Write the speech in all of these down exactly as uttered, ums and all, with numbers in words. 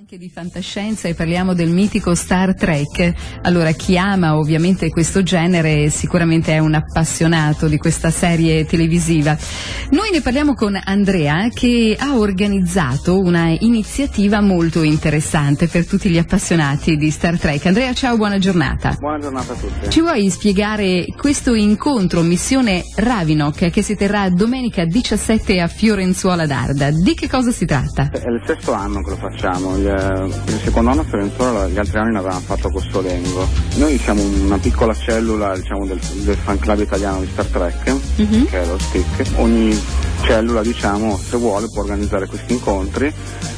Anche di fantascienza e parliamo del mitico Star Trek. Allora, chi ama ovviamente questo genere sicuramente è un appassionato di questa serie televisiva. Noi ne parliamo con Andrea, che ha organizzato una iniziativa molto interessante per tutti gli appassionati di Star Trek. Andrea, ciao, buona giornata. Buona giornata a tutti. Ci vuoi spiegare questo incontro Missione Ravinok che si terrà domenica diciassette a Fiorenzuola d'Arda? Di che cosa si tratta? È il sesto anno che lo facciamo. Il secondo anno a Fiorenzuola, gli altri anni l'avevamo fatto a Costolengo. Noi siamo una piccola cellula, diciamo, del, del fan club italiano di Star Trek, mm-hmm. che è lo Stick. Ogni cellula, diciamo, se vuole può organizzare questi incontri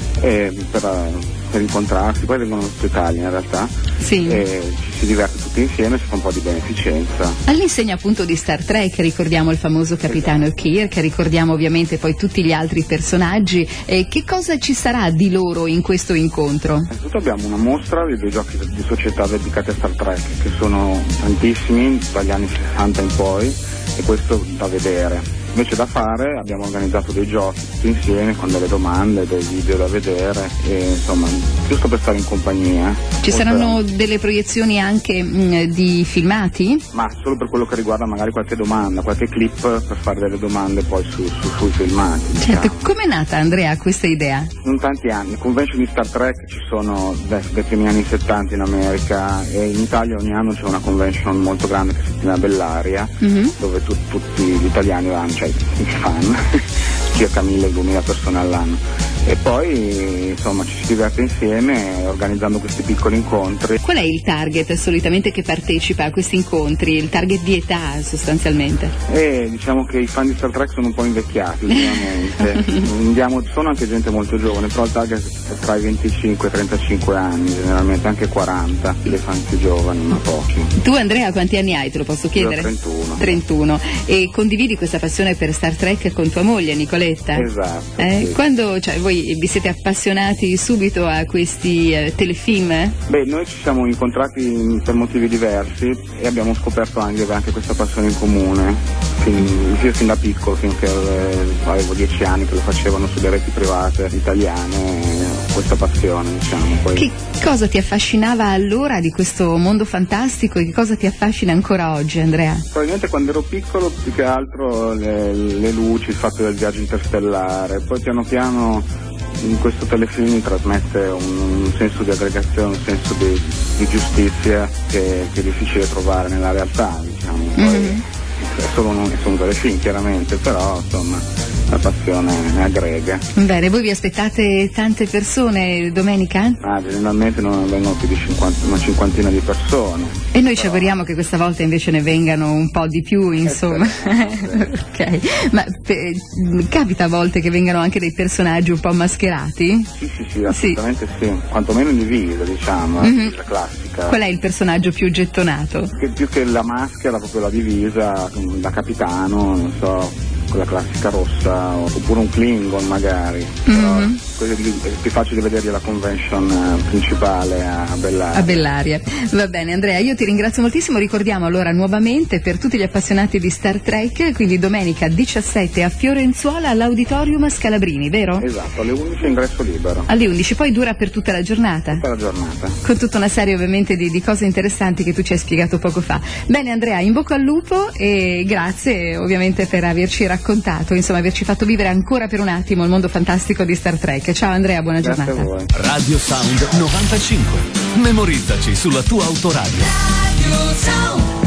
e per, per incontrarsi, poi vengono da tutta Italia in realtà, sì. E ci si diverte tutti insieme, si fa un po' di beneficenza. All'insegna appunto di Star Trek ricordiamo il famoso capitano esatto. Kirk, ricordiamo ovviamente poi tutti gli altri personaggi. E che cosa ci sarà di loro in questo incontro? Innanzitutto abbiamo una mostra dei giochi di società dedicati a Star Trek, che sono tantissimi dagli anni sessanta in poi, e questo da vedere. Invece da fare abbiamo organizzato dei giochi tutti insieme con delle domande, dei video da vedere, e insomma giusto per stare in compagnia. Ci Oltre saranno a... delle proiezioni anche mh, di filmati? Ma solo per quello che riguarda magari qualche domanda, qualche clip per fare delle domande poi su, su, sui filmati. Certo, diciamo. Com'è nata Andrea questa idea? In tanti anni, convention di Star Trek ci sono dai, dai primi anni settanta in America, e in Italia ogni anno c'è una convention molto grande che si chiama Bellaria, mm-hmm. dove tu, tutti gli italiani vanno, cioè i fan, circa mille duemila persone all'anno. E poi insomma ci si diverte insieme organizzando questi piccoli incontri. Qual è il target solitamente che partecipa a questi incontri? Il target di età sostanzialmente? E diciamo che i fan di Star Trek sono un po' invecchiati ultimamente. Andiamo, sono anche gente molto giovane, però il target è tra i venticinque e i trentacinque anni, generalmente anche quaranta, dei fan più giovani, ma pochi. Tu Andrea quanti anni hai, te lo posso chiedere? Io ho trentuno. trentuno. E condividi questa passione per Star Trek con tua moglie Nicoletta? Esatto. Eh? Sì. Quando, cioè, voi vi siete appassionati subito a questi eh, telefilm? Beh, noi ci siamo incontrati per motivi diversi e abbiamo scoperto anche, anche questa passione in comune, fin, io fin da piccolo, finché avevo dieci anni, che lo facevano sulle reti private italiane, questa passione, diciamo. Poi... Che cosa ti affascinava allora di questo mondo fantastico e che cosa ti affascina ancora oggi, Andrea? Probabilmente quando ero piccolo più che altro le, le luci, il fatto del viaggio interstellare, poi piano piano in questo telefilm mi trasmette un, un senso di aggregazione, un senso di, di giustizia che, che è difficile trovare nella realtà, diciamo. Poi mm-hmm. è solo un, è solo un telefilm chiaramente, però insomma la passione ne aggrega. Bene, voi vi aspettate tante persone domenica? Ah, generalmente non vengono più di cinquanta, una cinquantina di persone. E noi però... ci auguriamo che questa volta invece ne vengano un po' di più, insomma. Eh, ok, ma pe- capita a volte che vengano anche dei personaggi un po' mascherati? Sì, sì, sì, assolutamente sì, sì. Quantomeno in divisa, diciamo, mm-hmm. la classica. Qual è il personaggio più gettonato? Che più che la maschera, proprio la divisa, da capitano, non so, quella classica rossa, oppure un Klingon magari, mm-hmm. però è più facile vederli alla convention principale a Bellaria. A Bellaria. Va bene Andrea, io ti ringrazio moltissimo, ricordiamo allora nuovamente per tutti gli appassionati di Star Trek, quindi domenica diciassette a Fiorenzuola all'Auditorium Scalabrini, vero? Esatto, alle undici ingresso libero. Alle undici, poi dura per tutta la giornata? Tutta la giornata. Con tutta una serie ovviamente di, di cose interessanti che tu ci hai spiegato poco fa. Bene Andrea, in bocca al lupo e grazie ovviamente per averci raccontato raccontato, insomma averci fatto vivere ancora per un attimo il mondo fantastico di Star Trek. Ciao Andrea, buona Grazie giornata. A voi. Radio Sound novantacinque. Memorizzaci sulla tua autoradio. Radio Sound.